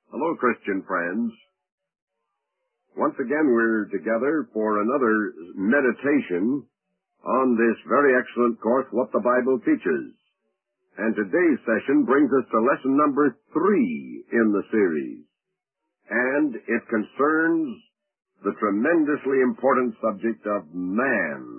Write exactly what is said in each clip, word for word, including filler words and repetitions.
Hello, Christian friends. Once again, we're together for another meditation on this very excellent course, What the Bible Teaches. And today's session brings us to lesson number three in the series. And it concerns the tremendously important subject of man.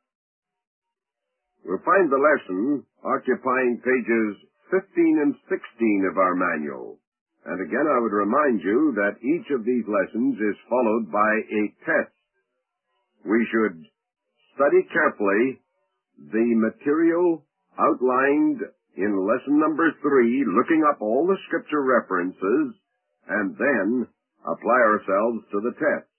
We'll find the lesson occupying pages fifteen and sixteen of our manual. And again, I would remind you that each of these lessons is followed by a test. We should study carefully the material outlined in lesson number three, looking up all the scripture references, and then apply ourselves to the test.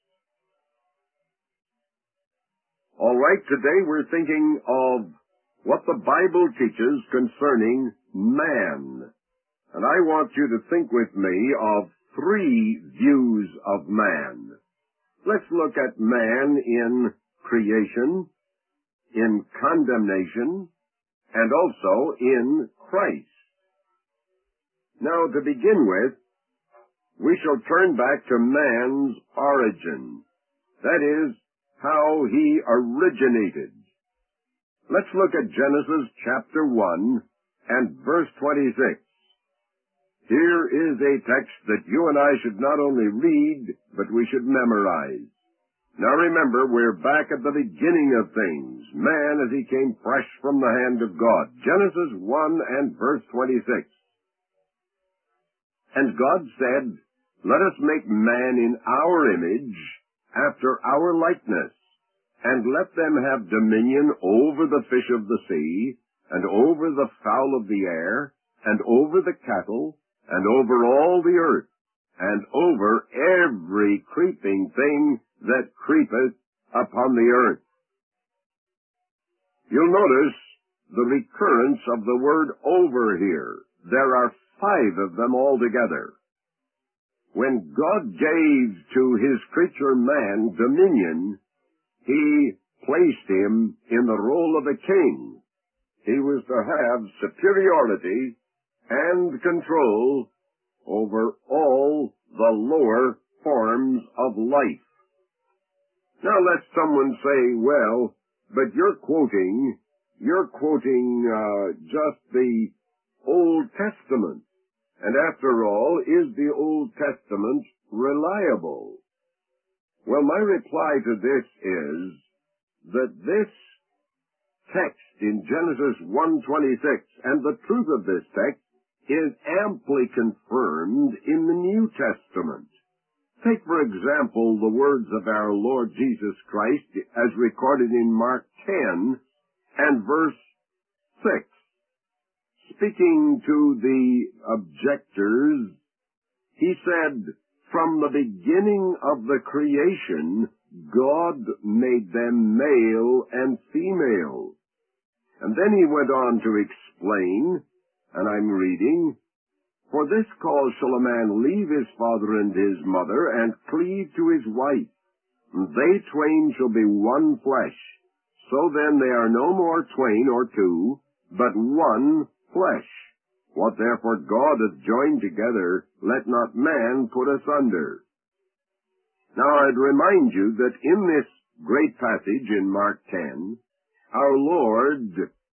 All right, today we're thinking of what the Bible teaches concerning man. And I want you to think with me of three views of man. Let's look at man in creation, in condemnation, and also in Christ. Now, to begin with, we shall turn back to man's origin. That is, how he originated. Let's look at Genesis chapter one and verse twenty-six. Here is a text that you and I should not only read, but we should memorize. Now remember, we're back at the beginning of things. Man as he came fresh from the hand of God. Genesis one and verse twenty-six. And God said, Let us make man in our image, after our likeness, and let them have dominion over the fish of the sea, and over the fowl of the air, and over the cattle, and over all the earth, and over every creeping thing that creepeth upon the earth. You'll notice the recurrence of the word over here. There are five of them altogether. When God gave to his creature man dominion, he placed him in the role of a king. He was to have superiority and control over all the lower forms of life. Now let someone say, well, but you're quoting, you're quoting uh, just the Old Testament. And after all, is the Old Testament reliable? Well, my reply to this is that this text in Genesis one twenty-six, and the truth of this text, is amply confirmed in the New Testament. Take, for example, the words of our Lord Jesus Christ as recorded in Mark ten and verse six. Speaking to the objectors, he said, From the beginning of the creation, God made them male and female. And then he went on to explain, and I'm reading, For this cause shall a man leave his father and his mother, and cleave to his wife, and they twain shall be one flesh. So then they are no more twain or two, but one flesh. What therefore God hath joined together, let not man put asunder. Now I'd remind you that in this great passage in Mark ten, our Lord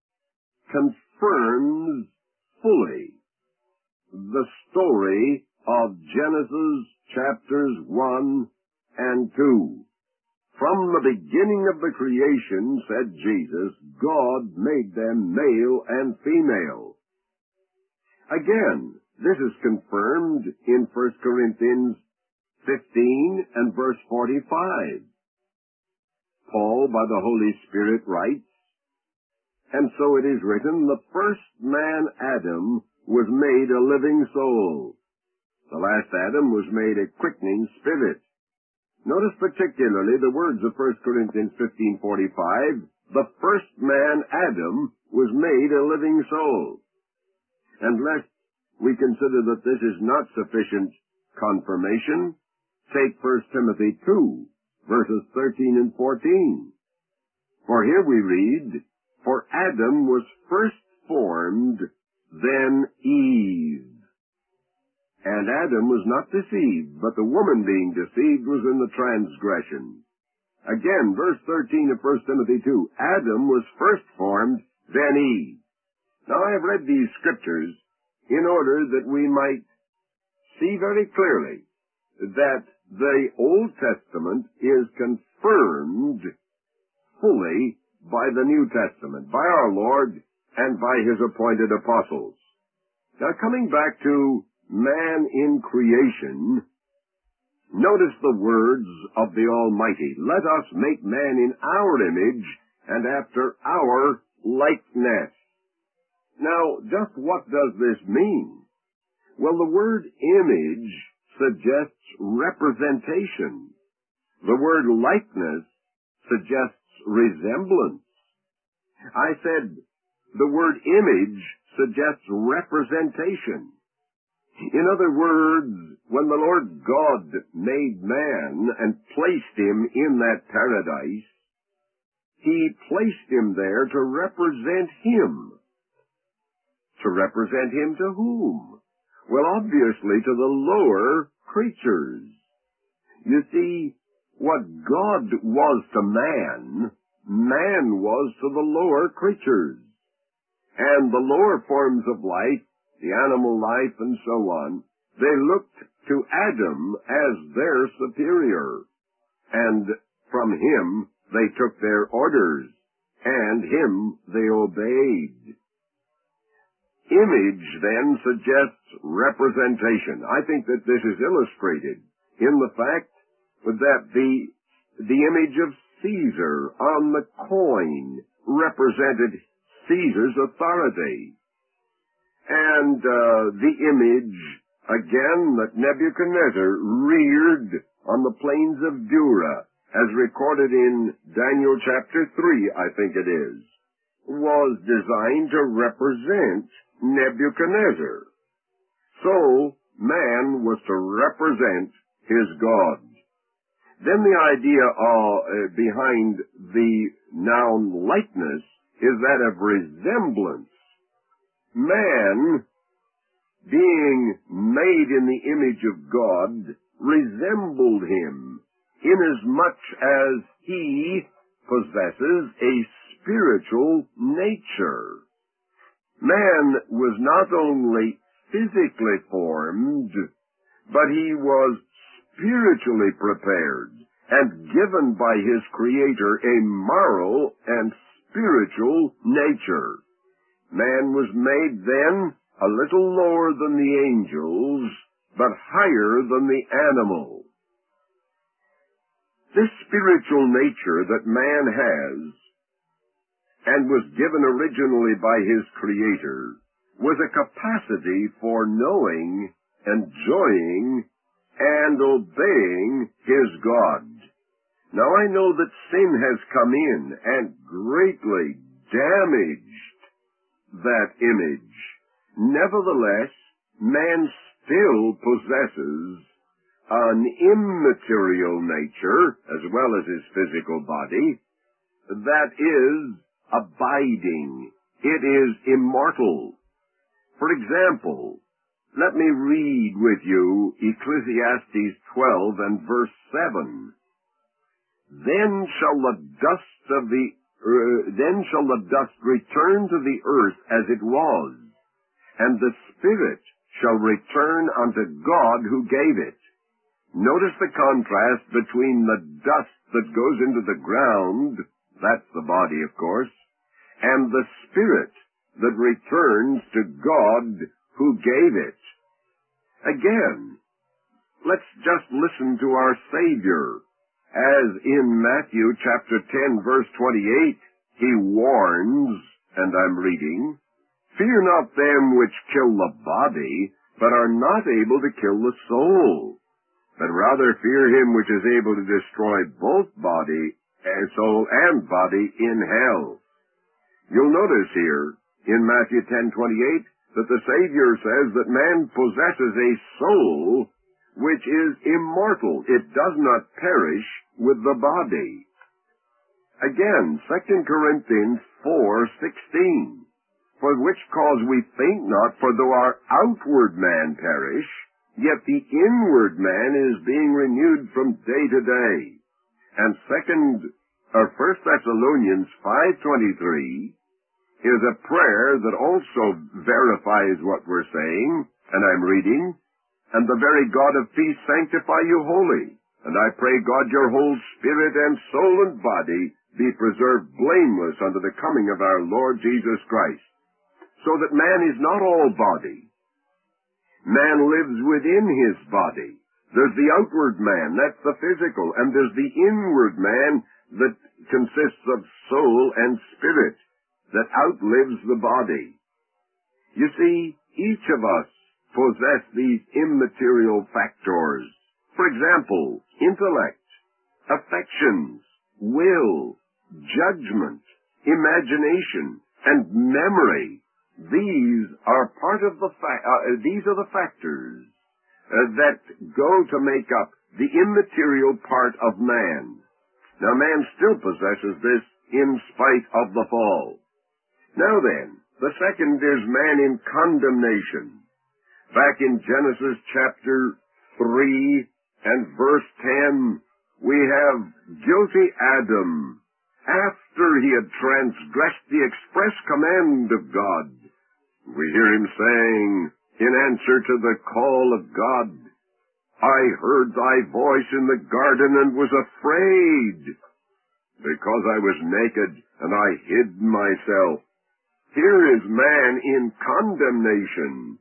confirms fully the story of Genesis chapters one and two. From the beginning of the creation, said Jesus, God made them male and female. Again, this is confirmed in First Corinthians fifteen and verse forty-five. Paul, by the Holy Spirit, writes, And so it is written, the first man, Adam, was made a living soul. The last Adam was made a quickening spirit. Notice particularly the words of First Corinthians fifteen forty-five. The first man, Adam, was made a living soul. And lest we consider that this is not sufficient confirmation, take First Timothy two, verses thirteen and fourteen. For here we read, For Adam was first formed, then Eve. And Adam was not deceived, but the woman being deceived was in the transgression. Again, verse thirteen of First Timothy two, Adam was first formed, then Eve. Now I have read these scriptures in order that we might see very clearly that the Old Testament is confirmed fully by the New Testament, by our Lord and by His appointed apostles. Now coming back to man in creation, notice the words of the Almighty. Let us make man in our image and after our likeness. Now, just what does this mean? Well, the word image suggests representation. The word likeness suggests resemblance. I said the word image suggests representation. In other words, when the Lord God made man and placed him in that paradise, He placed him there to represent Him. To represent Him to whom? Well, obviously to the lower creatures. You see, what God was to man, man was to the lower creatures. And the lower forms of life, the animal life and so on, they looked to Adam as their superior. And from him they took their orders, and him they obeyed. Image, then, suggests representation. I think that this is illustrated in the fact that the, the image of Caesar on the coin represented Caesar's authority. And uh, the image, again, that Nebuchadnezzar reared on the plains of Dura, as recorded in Daniel chapter three, I think it is, was designed to represent Nebuchadnezzar. So, man was to represent his God. Then the idea uh, behind the noun likeness is that of resemblance. Man, being made in the image of God, resembled Him, inasmuch as he possesses a spiritual nature. Man was not only physically formed, but he was spiritually prepared and given by his Creator a moral and spiritual nature. Man was made then a little lower than the angels, but higher than the animal. This spiritual nature that man has, and was given originally by his Creator, was a capacity for knowing, enjoying, and obeying his God. Now I know that sin has come in and greatly damaged that image. Nevertheless, man still possesses an immaterial nature, as well as his physical body, that is abiding. It is immortal. For example, let me read with you Ecclesiastes twelve and verse seven. Then shall the dust of the uh, then shall the dust return to the earth as it was, and the spirit shall return unto God who gave it. Notice the contrast between the dust that goes into the ground, that's the body, of course, and the spirit that returns to God who gave it. Again, let's just listen to our Savior, as in Matthew chapter ten, verse twenty-eight, he warns, and I'm reading, "Fear not them which kill the body, but are not able to kill the soul, but rather fear him which is able to destroy both body and soul and body in hell." You'll notice here in Matthew ten twenty-eight that the Savior says that man possesses a soul which is immortal. It does not perish with the body. Again, Second Corinthians four sixteen, "For which cause we faint not, for though our outward man perish, Yet the inward man is being renewed from day to day. And second, or First Thessalonians five twenty-three is a prayer that also verifies what we're saying, and I'm reading, "And the very God of peace sanctify you wholly. And I pray God your whole spirit and soul and body be preserved blameless unto the coming of our Lord Jesus Christ." So that man is not all body. Man lives within his body. There's the outward man, that's the physical, and there's the inward man that consists of soul and spirit, that outlives the body. You see, each of us possess these immaterial factors. For example, intellect, affections, will, judgment, imagination, and memory. These are part of the fa- uh, these are the factors uh, that go to make up the immaterial part of man. Now, man still possesses this in spite of the fall. Now then, the second is man in condemnation. Back in Genesis chapter three and verse ten, we have guilty Adam, after he had transgressed the express command of God. We hear him saying, in answer to the call of God, "I heard thy voice in the garden and was afraid, because I was naked and I hid myself." Here is man in condemnation.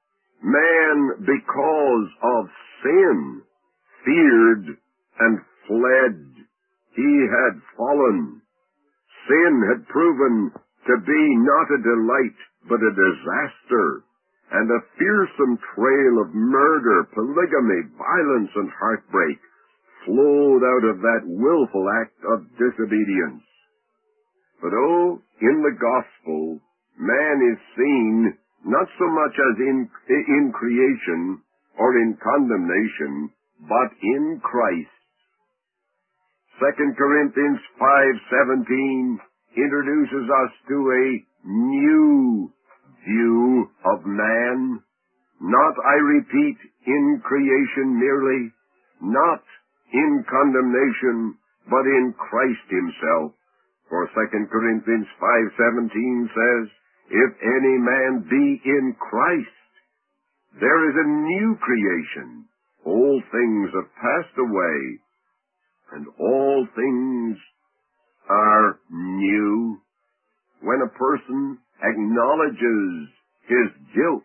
Man, because of sin, feared and fled. He had fallen. Sin had proven to be not a delight, but a disaster, and a fearsome trail of murder, polygamy, violence, and heartbreak flowed out of that willful act of disobedience. But oh, in the gospel, man is seen not so much as in, in creation or in condemnation, but in Christ. Second Corinthians five seventeen introduces us to a new view of man, not, I repeat, in creation merely, not in condemnation, but in Christ himself. For Second Corinthians five seventeen says, "If any man be in Christ, there is a new creation. All things have passed away, and all things are new." When a person acknowledges his guilt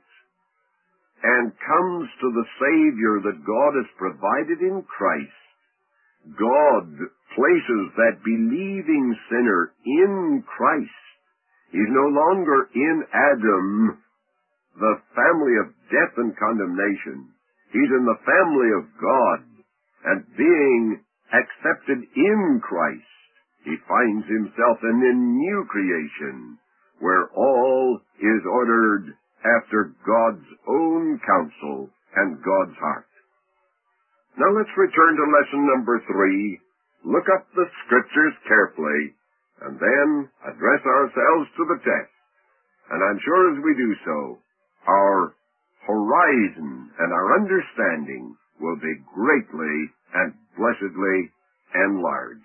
and comes to the Savior that God has provided in Christ, God places that believing sinner in Christ. He's no longer in Adam, the family of death and condemnation. He's in the family of God, and being accepted in Christ, he finds himself in a new creation, where all is ordered after God's own counsel and God's heart. Now let's return to lesson number three. Look up the Scriptures carefully, and then address ourselves to the test. And I'm sure as we do so, our horizon and our understanding will be greatly and blessedly enlarged.